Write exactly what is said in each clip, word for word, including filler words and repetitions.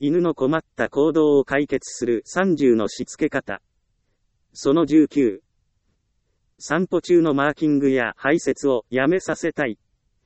犬の困った行動を解決するさんじゅうのしつけ方。そのじゅうきゅう。散歩中のマーキングや排泄をやめさせたい。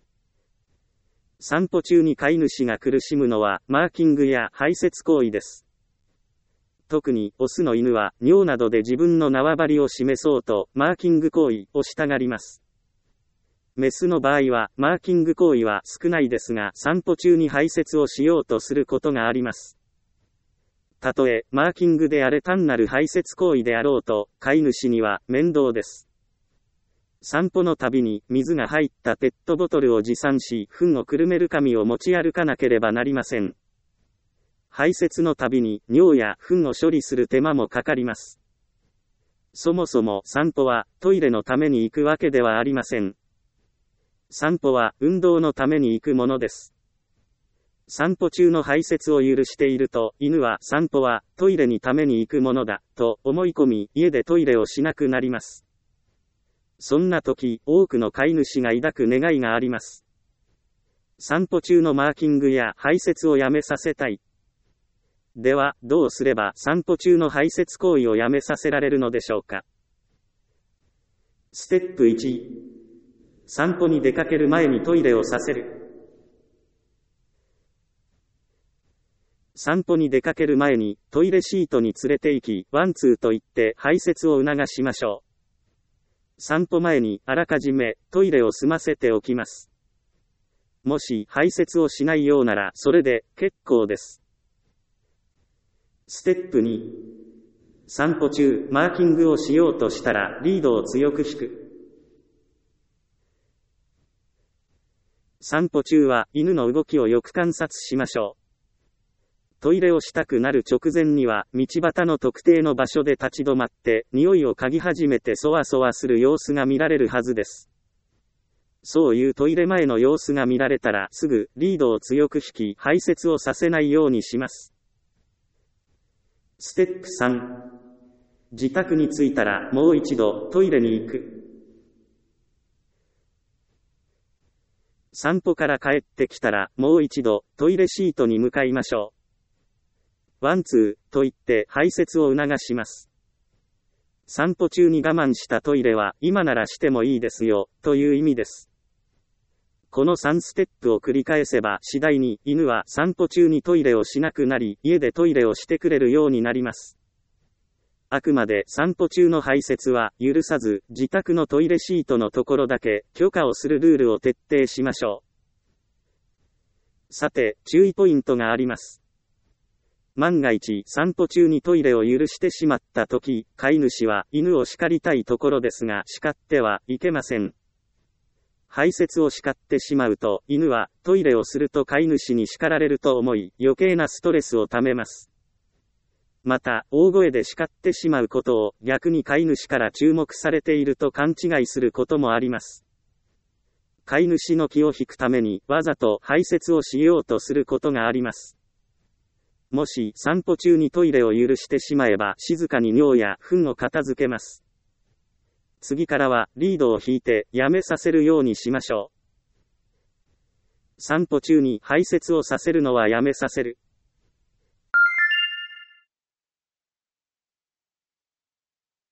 散歩中に飼い主が苦しむのはマーキングや排泄行為です。特にオスの犬は尿などで自分の縄張りを示そうとマーキング行為をしたがります。メスの場合はマーキング行為は少ないですが、散歩中に排泄をしようとすることがあります。たとえマーキングであれ単なる排泄行為であろうと、飼い主には面倒です。散歩のたびに水が入ったペットボトルを持参し、糞をくるめる紙を持ち歩かなければなりません。排泄のたびに尿や糞を処理する手間もかかります。そもそも散歩はトイレのために行くわけではありません。散歩は運動のために行くものです。散歩中の排泄を許していると、犬は散歩はトイレにために行くものだと思い込み、家でトイレをしなくなります。そんな時、多くの飼い主が抱く願いがあります。散歩中のマーキングや排泄をやめさせたい。では、どうすれば散歩中の排泄行為をやめさせられるのでしょうか。ステップいち、散歩に出かける前にトイレをさせる。散歩に出かける前にトイレシートに連れて行き、ワンツーと言って排泄を促しましょう。散歩前にあらかじめトイレを済ませておきます。もし排泄をしないようならそれで結構です。ステップに、散歩中マーキングをしようとしたらリードを強く引く。散歩中は犬の動きをよく観察しましょう。トイレをしたくなる直前には道端の特定の場所で立ち止まって匂いを嗅ぎ始めてそわそわする様子が見られるはずです。そういうトイレ前の様子が見られたらすぐリードを強く引き排泄をさせないようにします。ステップさん、自宅に着いたらもう一度トイレに行く。散歩から帰ってきたらもう一度トイレシートに向かいましょう。ワンツーと言って排泄を促します。散歩中に我慢したトイレは今ならしてもいいですよという意味です。このさんステップを繰り返せば次第に犬は散歩中にトイレをしなくなり、家でトイレをしてくれるようになります。あくまで散歩中の排泄は許さず、自宅のトイレシートのところだけ許可をするルールを徹底しましょう。さて、注意ポイントがあります。万が一散歩中にトイレを許してしまったとき、飼い主は犬を叱りたいところですが叱ってはいけません。排泄を叱ってしまうと、犬はトイレをすると飼い主に叱られると思い、余計なストレスをためます。また、大声で叱ってしまうことを逆に飼い主から注目されていると勘違いすることもあります。飼い主の気を引くためにわざと排泄をしようとすることがあります。もし散歩中にトイレを許してしまえば静かに尿や糞を片付けます。次からはリードを引いてやめさせるようにしましょう。散歩中に排泄をさせるのはやめさせる。